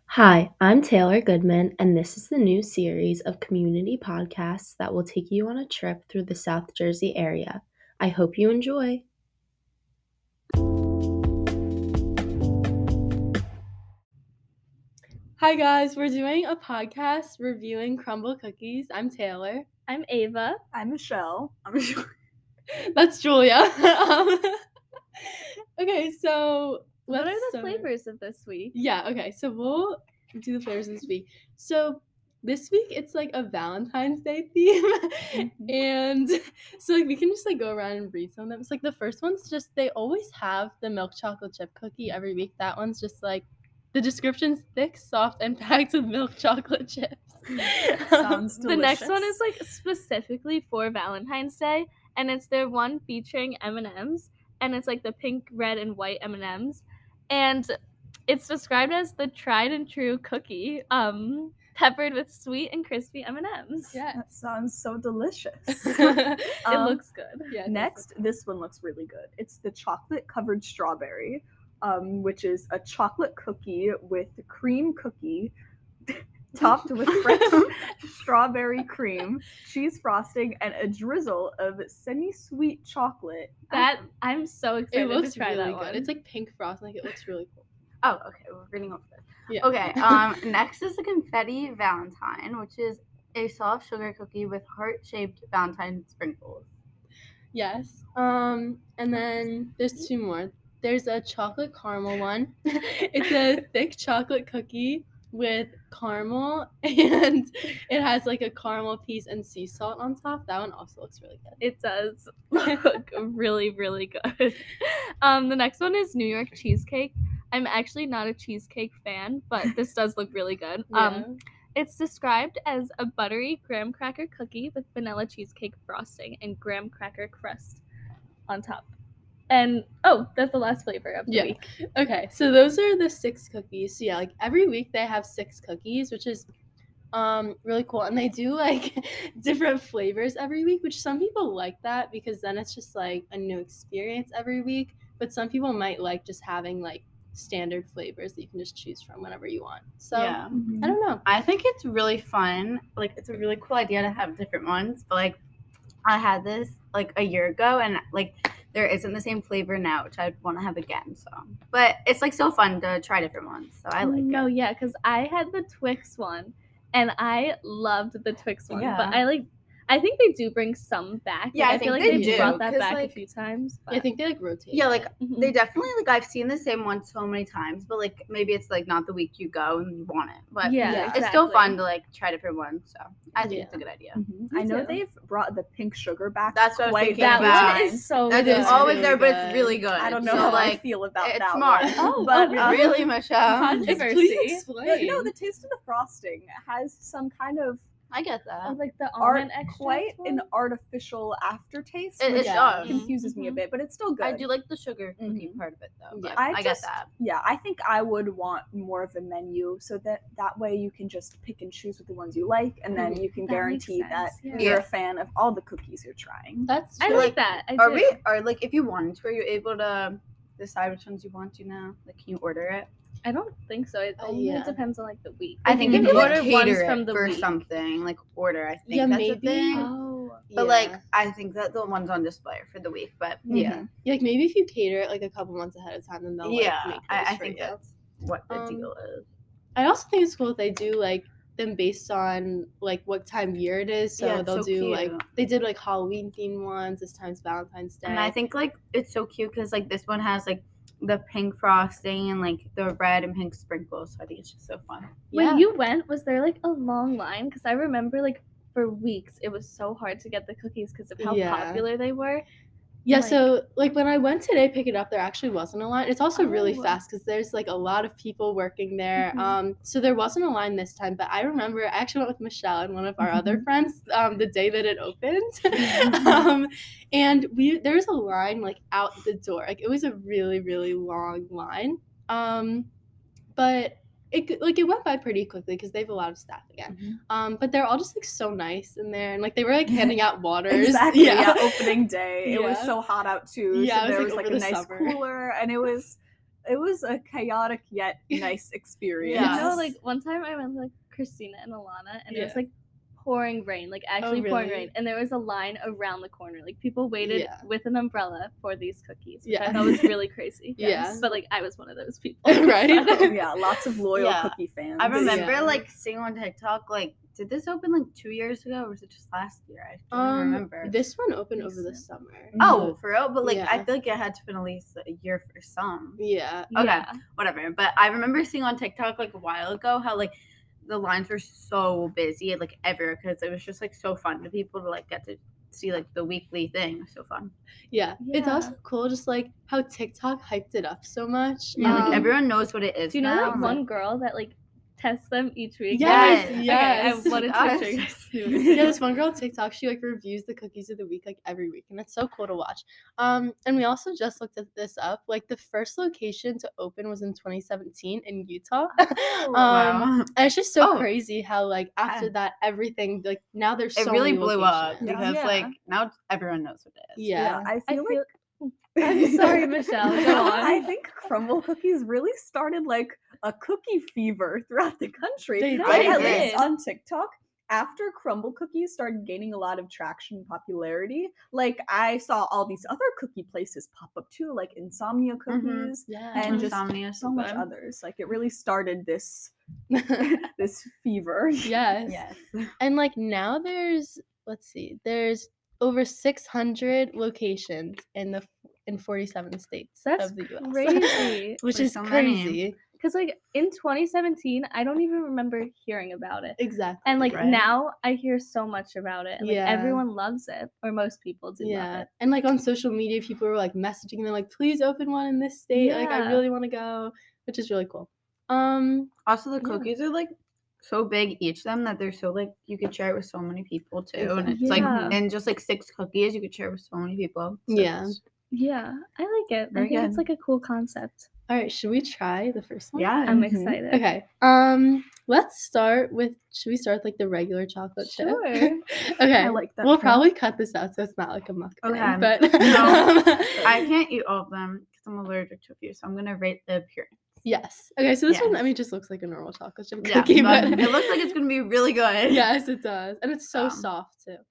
Hi, I'm Taylor Goodman, and this is the new series of community podcasts that will take you on a trip through the South Jersey area. I hope you enjoy. Hi, guys. We're doing a podcast reviewing Crumble cookies. I'm Taylor. I'm Ava. I'm Michelle. That's Julia. Okay, so What let's are the start. flavors of this week? Yeah, okay, so we'll do the flavors this week. So this week it's like a Valentine's Day theme. And so like we can just like go around and read some of them. It's like the first one's just they always have the milk chocolate chip cookie every week. That one's just like the description's thick, soft, and packed with milk chocolate chips. Sounds delicious. The next one is like specifically for Valentine's Day, and it's their one featuring M&Ms, and it's like the pink, red, and white M&Ms, and it's described as the tried and true cookie, peppered with sweet and crispy M&Ms. Yeah. That sounds so delicious. It looks good. Yeah, Next, this one looks really good. It's the chocolate covered strawberry, which is a chocolate cookie with cream cookie topped with fresh strawberry cream, cheese frosting, and a drizzle of semi-sweet chocolate. That I'm so it excited looks to try really that good. one. It's like pink frosting. Like it looks really cool. Oh, okay. We're reading off this. Yeah. Okay. Next is the Confetti Valentine, which is a soft sugar cookie with heart-shaped Valentine sprinkles. Yes. And then there's two more. There's a chocolate caramel one. It's a thick chocolate cookie with caramel, and it has like a caramel piece and sea salt on top. That one also looks really good. It does look really, really good. The next one is New York cheesecake. I'm actually not a cheesecake fan, but this does look really good. Yeah. It's described as a buttery graham cracker cookie with vanilla cheesecake frosting and graham cracker crust on top. And that's the last flavor of the week. Okay, so those are the 6 cookies. So yeah, like every week they have 6 cookies, which is really cool. And they do like different flavors every week, which some people like that because then it's just like a new experience every week. But some people might like just having like standard flavors that you can just choose from whenever you want. So Yeah. I don't know. I think it's really fun. Like, it's a really cool idea to have different ones. But like, I had this like a year ago, and like there isn't the same flavor now, which I'd want to have again. So, but it's like so fun to try different ones. So I like No, it. yeah, because I had the Twix one, and I loved the Twix one. Yeah. But I think they do bring some back. Yeah, Like, I I feel think like they they do, brought that 'cause, back a like- few times. I think they like rotate. Yeah, like Mhm. they definitely like I've seen the same one so many times, but like maybe it's like not the week you go and you want it. But Yeah, it's still exactly. fun to like try different ones. So I think Yeah. it's a good idea. I know too. they've brought the pink sugar back. That's what I was quite thinking a That few about. one times. is so That good. is always really there, but it's good. really good. I don't know So, how I like, feel about it's that smart. one. Oh, but Really, Michelle? Controversy. Please explain. No, the taste of the frosting has some kind of I get that. Like the art, almond extract quite one? an artificial aftertaste, It which does. confuses me a bit, but it's still good. I do like the sugar cookie Mhm. part of it though. Yeah. But I get just- that. Yeah, I think I would want more of a menu so that way you can just pick and choose with the ones you like, and then you can That makes guarantee that sense, yeah. you're Yeah. a fan of all the cookies you're trying. That's I true. like that. I Are do. we? Or like, if you wanted to, are you able to decide which ones you want to now? Like, can you order it? I don't think so. It only Yeah. depends on like the week. I Like, think you if can you like order ones cater from it the for week. something, like order, I think Yeah, that's maybe. a thing. Oh. But Yeah. like, I think that the ones on display are for the week. But yeah, Yeah, like maybe if you cater it like a couple months ahead of time, then they'll like, yeah, make I those for think you. that's what the Um, deal is. I also think it's cool if they do like them based on like what time of year it is. So Yeah, it's they'll so do like cute. they did like Halloween themed ones. This time's Valentine's Day. And I think like it's so cute because like this one has like the pink frosting and like the red and pink sprinkles. So I think it's just so fun. When you went, was there like a long line? Because I remember like for weeks it was so hard to get the cookies because of how Yeah. popular they were. Yeah, Like- so like when I went today to pick it up, there actually wasn't a line. It's also really Oh. fast because there's like a lot of people working there. Mhm. So there wasn't a line this time, but I remember I actually went with Michelle and one of our other friends the day that it opened. And there was a line like out the door. Like it was a really, really long line. But it went by pretty quickly because they have a lot of staff again. But they're all just like so nice in there, and like they were like handing out waters. Exactly. Yeah. Opening day. It was Yeah. so hot out too. Yeah, so it was, there like, was like over a the nice summer. cooler, and it was it was a chaotic yet nice experience. Yes. You know, like one time I went with like Christina and Alana, and it was Yeah. like pouring rain, like actually pouring really? rain, and there was a line around the corner. Like people waited Yeah. with an umbrella for these cookies, which Yeah. I thought was really crazy. Yeah. But like I was one of those people. Right? So- Yeah, lots of loyal Yeah. cookie fans. I remember Yeah. like seeing on TikTok, like, did this open like 2 years ago or was it just last year? I don't remember. This one opened over the Recent. summer. Oh, for real? But like, I Yeah. feel like it had to been at least a year for some. Yeah. Okay. Yeah. Whatever. But I remember seeing on TikTok like a while ago how like the lines were so busy like everywhere because it was just like so fun to people to like get to see like the weekly thing. It was so fun. Yeah. It's Yeah. also cool just like how TikTok hyped it up so much. Yeah, like Um, everyone knows what it is. Do you know now. that one girl that like tests them each week? Yes, Okay, yes. I wanted Gosh. to share this. Yeah, this one girl on TikTok, she like reviews the cookies of the week like every week, and it's so cool to watch. And we also just looked at this up. Like the first location to open was in 2017 in Utah. Wow. And it's just so Oh. crazy how like after Yeah. that everything like now there's It so really many blew up locations. because Yeah. like now everyone knows what it is. Yeah. I I feel feel. like I'm sorry, Michelle. Go on. I think crumble cookies really started like a cookie fever throughout the country. They Like, at did. least on TikTok, after crumble cookies started gaining a lot of traction and popularity, like I saw all these other cookie places pop up too, like Insomnia Cookies Yeah. and just Insomnia, so much good. others. Like it really started this this fever. Yes. Yes. And like now there's over 600 locations in 47 states That's of the US. crazy. Which There's is so many. crazy. Because like in 2017, I don't even remember hearing about it. Exactly. And like Right. now I hear so much about it. And like Yeah. everyone loves it. Or most people do love Yeah. it. And like on social media people were like messaging them like please open one in this state. Like I Yeah. really want to go, which is really cool. Also, the Yeah. cookies are like so big each of them that they're so like you could share it with so many people too, and Exactly. it's like Yeah. and just like 6 cookies you could share with so many people. So Yeah. it's- Yeah. I like it. Very I think good. it's like a cool concept. All right, should we try the first one? yeah. I'm Mhm. excited. Okay. Let's start with should we start with like the regular chocolate chip? Sure. Okay. I like that We'll trend. probably cut this out so it's not like a mukbang. Okay. But No, I can't eat all of them because I'm allergic to a few, so I'm gonna rate the appearance. Yes. Okay, so this one, I Yes. mean, just looks like a normal chocolate chip Yeah, cookie, but but it looks like it's gonna be really good. yes, it does, and it's so Um, soft too.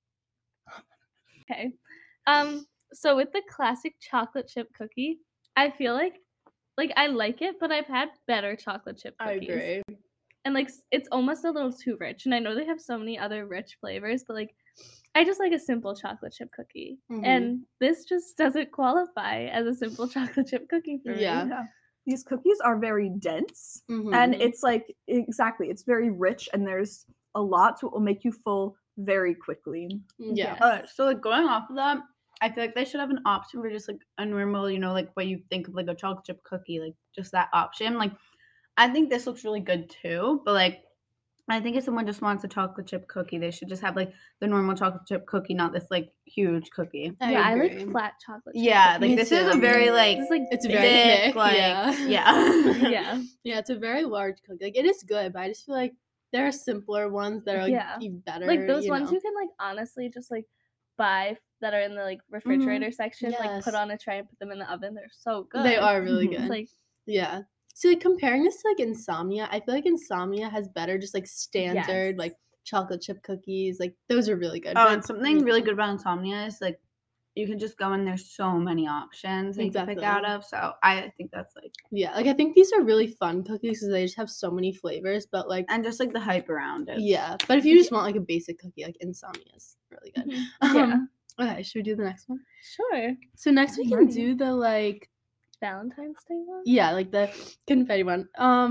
Okay. So with the classic chocolate chip cookie, I feel like I like it, but I've had better chocolate chip I cookies. agree. And like it's almost a little too rich. And I know they have so many other rich flavors, but like I just like a simple chocolate chip cookie. Mhm. And this just doesn't qualify as a simple chocolate chip cookie for Yeah. me. Yeah. These cookies are very dense. Mhm. And it's like exactly, it's very rich and there's a lot, so it will make you full very quickly. yeah. Yes. So like going off of that, I feel like they should have an option for just like a normal, you know, like what you think of like a chocolate chip cookie, like just that option. Like I think this looks really good too, but like I think if someone just wants a chocolate chip cookie, they should just have like the normal chocolate chip cookie, not this like huge cookie. Yeah, I like agree. flat chocolate chip Yeah, cookies. like this is a too. very like It's like It's big. very thick, thick, like yeah. yeah. Yeah. Yeah, it's a very large cookie. Like it is good, but I just feel like there are simpler ones that are like Yeah. even better. Like those you ones know? you can like honestly just like buy that are in the like refrigerator section, like Yes. put on a tray and put them in the oven. They're so good. They are really Mhm. good. It's like Yeah. So like comparing this to like Insomnia, I feel like Insomnia has better just like standard Yes. like chocolate chip cookies. Like those are really good. Oh, But, and something really good about Insomnia is like you can just go and there's so many options that you can pick Exactly. out of. So I think that's like yeah, like I think these are really fun cookies because they just have so many flavors. But like and just like the hype around it. yeah, but if you just want like a basic cookie, like Insomnia is really good. yeah. Okay, should we do the next one? Sure. So next we I'm can ready. do the like Valentine's Day one? yeah, like the confetti one.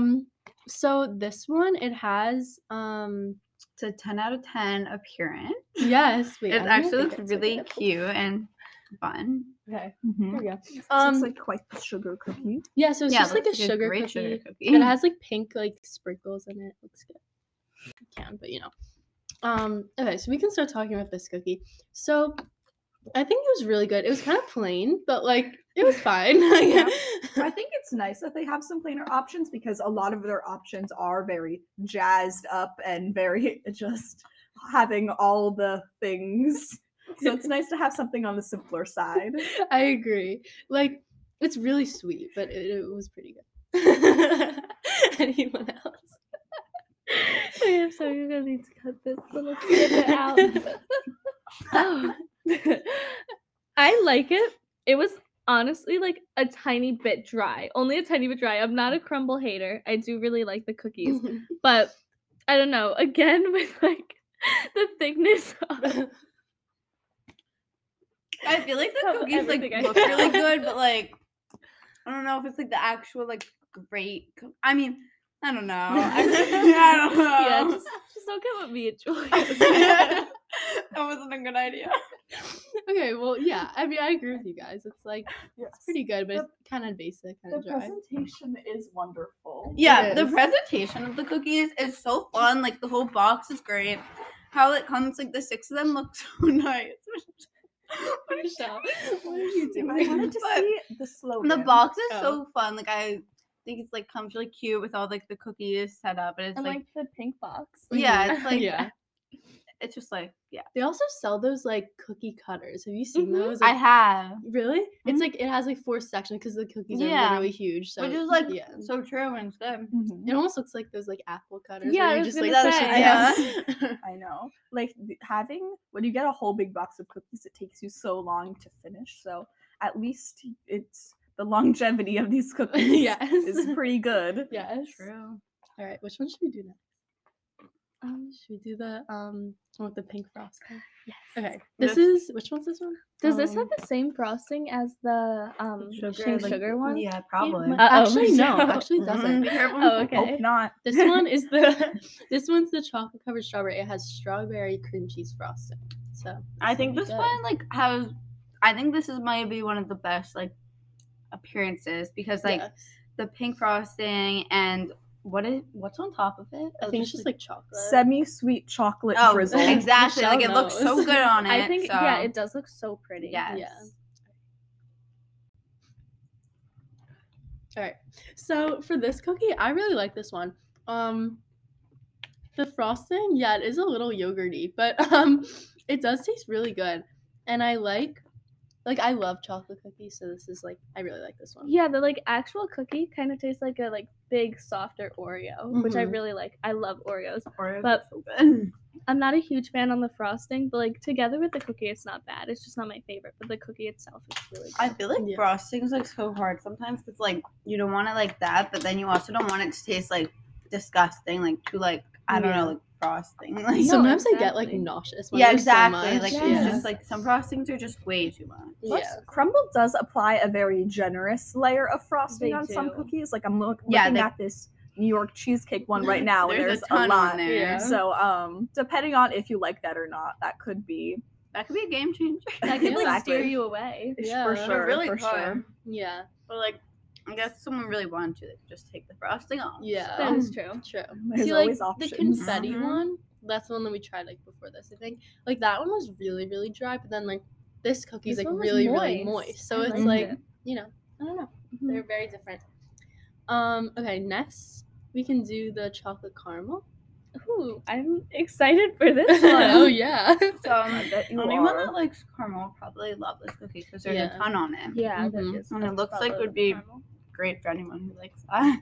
So this one it has It's a 10 out of 10 appearance. yes, wait, I It don't actually think looks it's like really it. cute and fun. Okay, Mhm. here we go. This Um, looks like quite the sugar cookie. Yeah, so it's Yeah, just like a looks sugar great cookie. sugar cookie. It has like pink like sprinkles in it. Looks good. You can, but you know. Okay, so we can start talking about this cookie. So I think it was really good. It was kind of plain, but like it was fine. Yeah. I think it's nice that they have some plainer options because a lot of their options are very jazzed up and very just having all the things. So it's nice to have something on the simpler side. I agree. Like It's really sweet, but it was pretty good. Anyone else? Okay, I'm sorry, you're gonna need to cut this little snippet out. Oh. I like it. It was honestly like a tiny bit dry. Only a tiny bit dry. I'm not a crumble hater. I do really like the cookies. But I don't know. Again, with like the thickness of I feel like the Of cookies like everything I look found. really good, but like I don't know if it's like the actual like great. I mean, I don't know. I don't know. yeah, just don't come at me and Julia. That wasn't a good idea. Okay, well, yeah. I mean, I agree with you guys. It's like Yes. it's pretty good, but it's kind of basic, kind The of dry. presentation is wonderful. Yeah, It the is. presentation of the cookies is so fun. Like the whole box is great. How it comes, like the 6 of them look so nice. Michelle, what are you I doing? wanted to But see the slogan. The box is Oh. so fun. Like I think it's like comes really cute with all like the cookies set up, and it's And like like the pink box. yeah, it's like Yeah. it's just like yeah. They also sell those like cookie cutters. Have you seen Mhm. those? I Like, have, really? It's Mhm. like it has like 4 sections because the cookies are Yeah. literally huge. So which is like yeah. so true and it's good. Mhm. It almost looks like those like apple cutters. Yeah, where I you was just gonna like say. push it down. I know. Like having when you get a whole big box of cookies, it takes you so long to finish. So at least it's the longevity of these cookies Yes. is pretty good. Yes. True. All right, which one should we do next? Should we do the one with the pink frosting? Yes. Okay. This- Which one's this one? Does this have the same frosting as the sugar one? Yeah, probably. It- Uh-oh, actually, no. Michelle. Actually, it doesn't. Be careful. Oh, okay. Hope not. This one is this one's the chocolate covered strawberry. It has strawberry cream cheese frosting. So I think pretty this good. one like has. I think this is might be one of the best like appearances because like Yes. the pink frosting and what's on top of it? I think it's just like chocolate. Semi-sweet chocolate oh drizzle. exactly like it Michelle looks so knows. good on it. I think so. yeah, it does look so pretty. Yes. Yeah. All right. So for this cookie, I really like this one. The frosting, yeah, it is a little yogurty, but it does taste really good. And I I love chocolate cookies, so this is like I really like this one. Yeah, the like actual cookie kind of tastes like a like big softer Oreo, which I Mhm. really like. I love Oreos. Oreos But- are so good. I'm not a huge fan on the frosting, but like together with the cookie, it's not bad. It's just not my favorite, but the cookie itself is really good. I feel like Yeah. frosting is like so hard sometimes. It's like you don't want it like that, but then you also don't want it to taste like disgusting, like too like I don't Yeah. know, like frosting. Like Sometimes I get like exactly. nauseous. When yeah, there's exactly. So much. Like Yeah. it's just like some frostings are just way too much. Plus, yeah. Crumble does apply a very generous layer of frosting They on some do. cookies. Like I'm Yeah, looking they- at this New York cheesecake one right now, and There's there's a ton lot. on there. Yeah. So depending on if you like that or not, that could be That could be a game changer. That could like Exactly. steer you away. Yeah. for It sure. really for could. sure. Yeah. But like, I guess if someone really wanted to, they could just take the frosting off. Yeah. That is true. True. There's See, always like options. the confetti Mhm. one, that's the one that we tried like before this, I think. Like that one was really, really dry, but then like this cookie's This like one was really, really moist. moist. So I it's liked like, it. you know, I don't know. Mhm. They're very different. Okay, next we can do the chocolate caramel. Ooh, I'm excited for this one. Oh yeah. So I bet you anyone are. that likes caramel will probably love this cookie because there's Yeah. a ton on it. Yeah, Mhm. that is. And it a looks like buttload would of be- caramel. Great for anyone who likes that.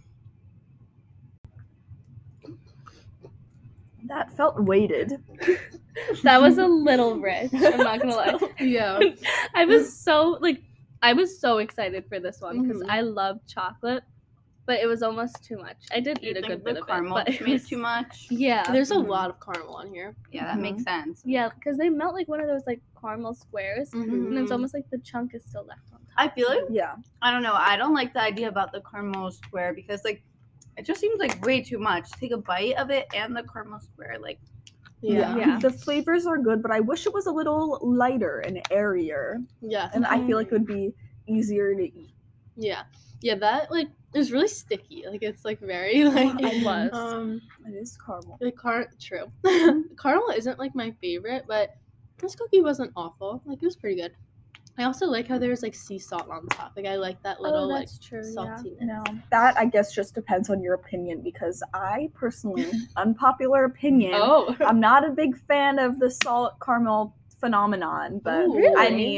That felt weighted. That was a little rich. I'm not gonna lie. Yeah. I was so excited for this one because Mhm. I love chocolate, but it was almost too much. I did You eat a think good the bit of caramel it, but just it made was too much? Yeah, There's a Mhm. lot of caramel on here. Yeah, that makes sense. yeah, because they melt like one of those like caramel squares, and it's Mhm. almost like the chunk is still left on top. I feel like Yeah. I don't know. I don't like the idea about the caramel square because like it just seems like way too much. Take a bite of it and the caramel square, like Yeah. Yeah. The flavors are good, but I wish it was a little lighter and airier. Yeah. And I feel like it would be easier to eat. Yeah. Yeah, that like is really sticky. Like it's like very like It was. It is caramel. The true. Caramel isn't like my favorite, but this cookie wasn't awful. Like it was pretty good. I also like how there's like sea salt on top. Like I like that little like that's true. Yeah. saltiness. No, that I guess just depends on your opinion because I personally, unpopular opinion, Oh. I'm not a big fan of the salt caramel phenomenon. But Ooh, I really? mean,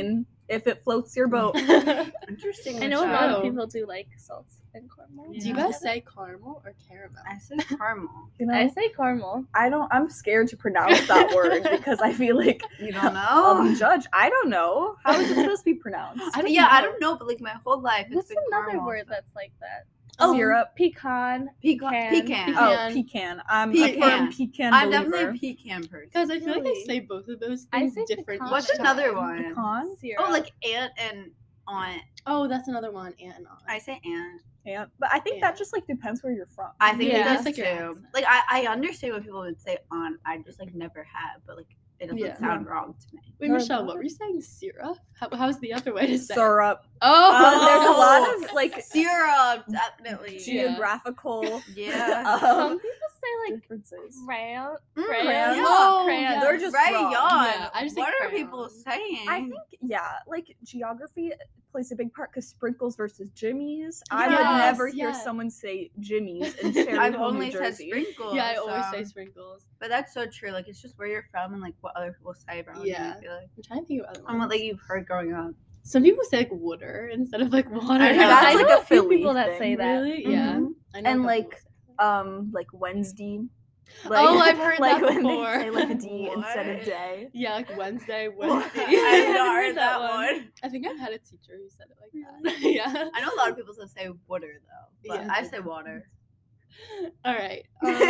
if it floats your boat. Interesting. I know a lot of True. people do like salts and caramel. Do you guys say caramel or caramel? I said caramel. You know, I say caramel. I'm scared to pronounce that word because I feel like You don't I'll know? be judged. I don't know. How is it supposed to be pronounced? I don't Yeah, know. I don't know, but like my whole life, it's What's been another caramel. word that's like that? Syrup. Pecan. Pecan. Pecan. Oh, pecan. I'm a Pecan. firm pecan I'm believer. definitely a pecan person. Because I feel like I Really? say both of those I things say different. pecan. each What's time. another one? Pecan. Syrup. Oh, like aunt and aunt. Oh, that's another one. And on. I say aunt. Yeah, but I think Yeah. that just like depends where you're from. I think Yeah. it does It's like your too. accent. Like I understand when people would say aunt. I just like never have, but like it doesn't Yeah. sound wrong to me. Wait, Or Michelle, what? what were you saying? Syrup? How's the other way to say? it? Syrup. Oh, There's a lot of like Syrup, definitely. geographical Yeah. Some people say like differences. crayon. Mm, Crayons. yeah. Oh, Crayons. yeah. They're just Rayon. wrong. Yeah, I just say what are crayon. people saying? I think like geography plays a big part because sprinkles versus jimmies. I would Yes, never hear yes. someone say jimmies in Cherry I've Hill, only New said Jersey. sprinkles. yeah, I always so- say sprinkles. But that's so true. Like it's just where you're from and like what other people say around you. Yeah. I feel like. I'm trying to think of other And what ones. like you've heard growing up. Some people say like water instead of like water. I know. That's I like know a a few Philly people that thing. say that. Really? Yeah. Mhm. I know And, a couple like, people say Like Wednesday. Oh, I've heard like that when before. they say like a D instead of What? day. that. Yeah, like Wednesday, What? Wednesday. I have haven't not heard heard that that one. one. I think I've had a teacher who said it like that. yeah. I know a lot of people still say water though, but Yeah. I say water. All right.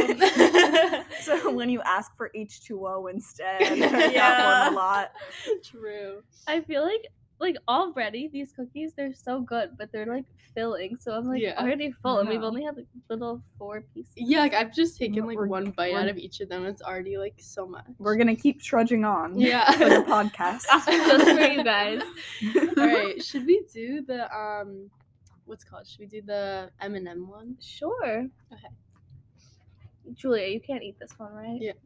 So when you ask for H2O instead, Yeah. that one a lot. True. I feel like already these cookies they're so good, but they're like filling. So I'm like Yeah. already full, and we've know. only had like little 4 pieces. Yeah, like I've just taken like We're- one bite we're- out of each of them. It's already like so much. We're gonna keep trudging on Yeah. for the podcast. Just for you guys. All right. Should we do the what's it called? Should we do the M&M one? Sure. Okay. Julia, you can't eat this one, right? Yeah.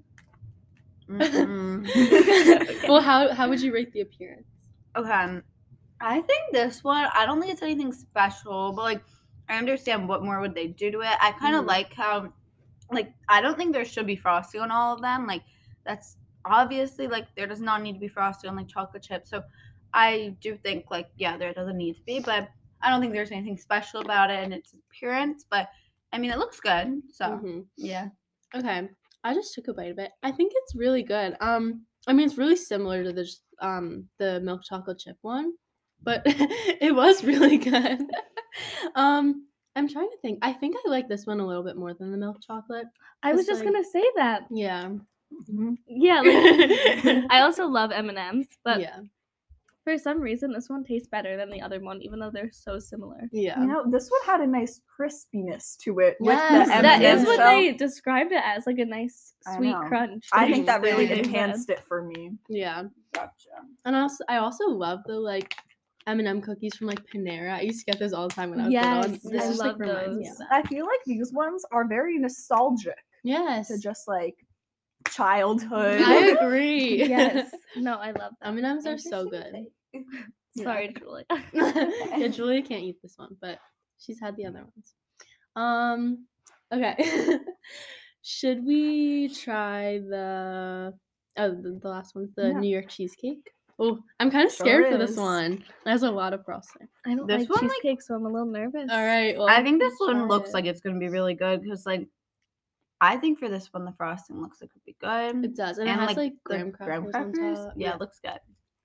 Mm-mm. Well, how would you rate the appearance? Okay. I think this one, I don't think it's anything special, but like I understand what more would they do to it. I kind of Mhm. like how like I don't think there should be frosting on all of them. Like that's obviously like there does not need to be frosting on like chocolate chips. So I do think like yeah, there doesn't need to be, but I don't think there's anything special about it and its appearance, but I mean it looks good. So Mhm. yeah. Okay. I just took a bite of it. I think it's really good. I mean it's really similar to the milk chocolate chip one, but it was really good. I'm trying to think. I think I like this one a little bit more than the milk chocolate. I was It's just like- gonna say that. Yeah. Yeah, like I also love M&Ms, but yeah. for some reason this one tastes better than the other one, even though they're so similar. Yeah. You know, this one had a nice crispiness to it with Yes, the M&M That is M&M what shell. they described it as, like a nice I sweet know. crunch. I think that really Same. enhanced it for me. Yeah. Gotcha. And I also love the like M&M cookies from like Panera. I used to get those all the time when I was Yes, little. And this I just love like reminds me those. of that. I feel like these ones are very nostalgic Yes. to just like childhood. I agree. Yes. No, I love them. M&Ms are so good. Sorry, Julia. Yeah, Julia can't eat this one, but she's had the other ones. Okay. Should we try the last one, the Yeah. New York cheesecake? Oh, I'm kind of Sure scared for this is. one. It has a lot of frosting. I don't This like one, like- cheesecake, so I'm a little nervous. All right. Well, I think this one try looks it. like it's gonna be really good because like I think for this one the frosting looks like it'd be good. It does, and it And, has like, like the graham crackers on top. Yeah, it looks good.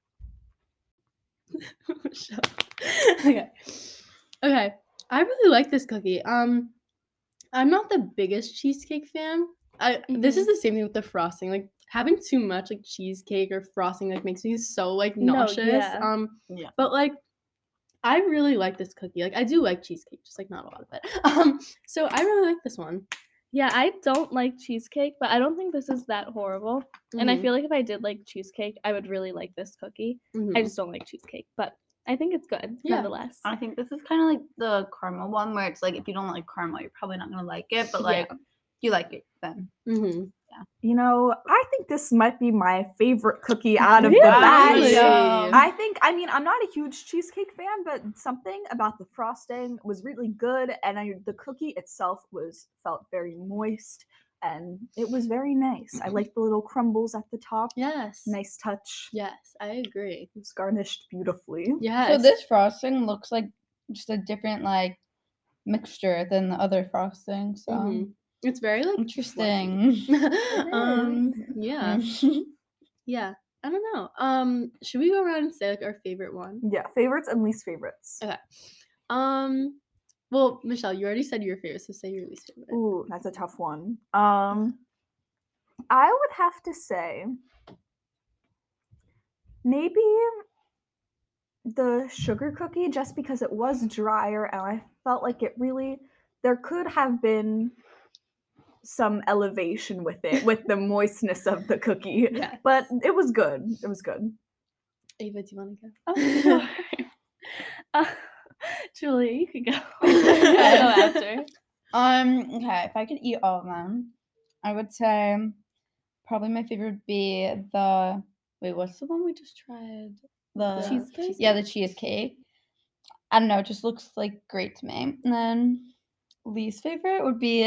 Okay. Okay. I really like this cookie. I'm not the biggest cheesecake fan. This is the same thing with the frosting. Like having too much like cheesecake or frosting like makes me so like No, nauseous. yeah. Yeah. But like I really like this cookie. Like I do like cheesecake, just like not a lot of it. So I really like this one. Yeah, I don't like cheesecake, but I don't think this is that horrible. And I Mhm, feel like if I did like cheesecake, I would really like this cookie. mhm. I just don't like cheesecake, but I think it's good Yeah. nonetheless. I think this is kind of like the caramel one where it's like if you don't like caramel, you're probably not gonna like it, but like Yeah. you like it then. Mhm. You know, I think this might be my favorite cookie out of the Really? batch. Really? I mean, I'm not a huge cheesecake fan, but something about the frosting was really good, and the cookie itself felt very moist. and it was very nice. I like the little crumbles at the top. Yes. Nice touch. Yes, I agree. It was garnished beautifully. Yes. So this frosting looks like just a different like mixture than the other frosting. So Mhm. It's very like interesting. yeah. Yeah. I don't know. Should we go around and say like our favorite one? Yeah, favorites and least favorites. Okay. Well, Michelle, you already said your favorite, so say your least favorite. Ooh, that's a tough one. I would have to say maybe the sugar cookie, just because it was drier and I felt like there could have been some elevation with it, with the moistness of the cookie. Yeah. But it was good. It was good. Ava, do you want to go? Oh, sure. Julia, you could go. I'll go after. Okay, if I could eat all of them, I would say probably my favorite would be the what's the one we just tried? The Cheesecake? Yeah, the cheesecake. I don't know, it just looks like great to me. And then least favorite would be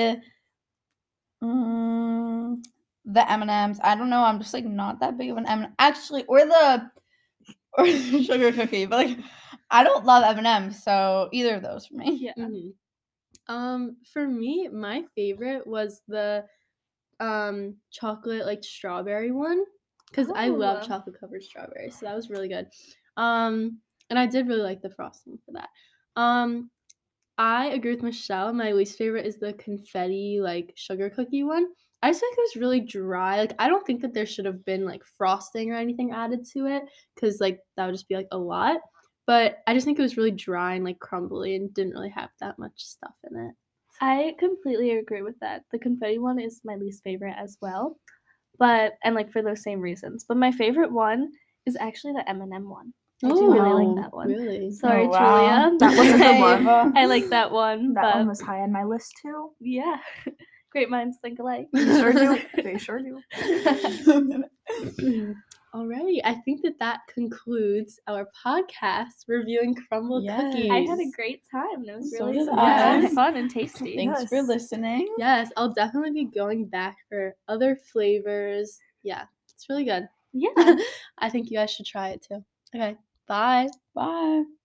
the M&Ms. I don't know, I'm just like not that big of an M&M. Actually, or the sugar cookie, but like I don't love M&Ms, so either of those for me. Yeah. For me, my favorite was the chocolate like strawberry one, because I love Oh. chocolate covered strawberries, so that was really good. And I did really like the frosting for that. I agree with Michelle. My least favorite is the confetti like sugar cookie one. I just think it was really dry. Like I don't think that there should have been like frosting or anything added to it, because like that would just be like a lot. But I just think it was really dry and like crumbly and didn't really have that much stuff in it. I completely agree with that. The confetti one is my least favorite as well, but and like for those same reasons. But my favorite one is actually the M&M one. I do really like that one. Really? Sorry, Oh, wow. Julia. That was a good one. Ava. I like that one. That but one was high on my list too. yeah, great minds think alike. They sure do. They sure do. Alrighty, I think that concludes our podcast reviewing crumbled Yes. cookies. I had a great time. It was So really did I. fun and tasty. Thanks for Yes. listening. Yes, I'll definitely be going back for other flavors. Yeah, it's really good. Yeah. I think you guys should try it too. Okay, bye. Bye.